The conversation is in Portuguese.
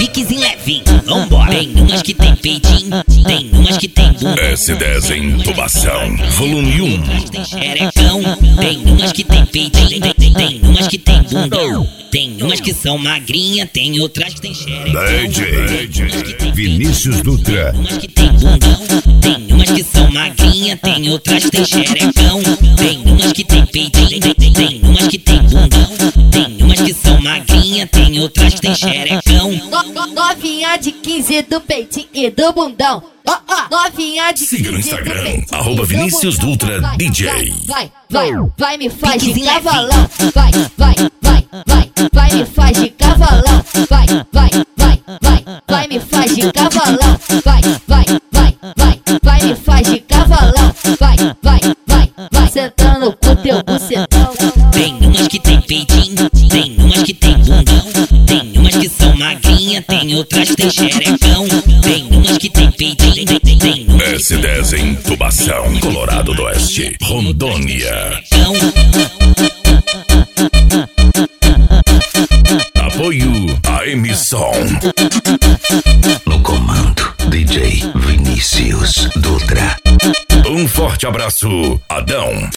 piquezinho levinho, vambora. Tem umas que tem peitinho, tem umas que tem bunda. S10 em Tubação, volume 1. Tem xerecão, tem umas que tem peitinho, tem umas que tem bunda. Tem umas que são magrinha, tem outras que tem xerecão. DJ Vinícius Dutra. Tem umas que tem bundão, tem umas que são magrinha, tem outras que tem xerecão. Tem umas que tem peitinho, tem umas que tem bundão. Tem umas que são magrinha, tem outras que tem xerecão. Novinha de 15 do peitinho e do bundão. Novinha de 15 Siga no Instagram, do peitinho arroba e do Vinícius bundão. Dutra Vai, DJ. vai, me faz de Piquezinho cavalão. Vai, me faz de cavalão. Vai, me faz de cavalão. Vai, me faz de cavalão. Vai, sentando com teu bucetão. Tem umas que tem peitinho, tem umas que tem bundão. Tem umas que são magrinha, tem outras que tem xerecão. Tem umas que tem peitinho, tem umas que tem S10 em Tubação, Colorado do Oeste, Rondônia. xerecão. Apoio a emissão. No comando, DJ Vinícius Dutra. Um forte abraço, Adão.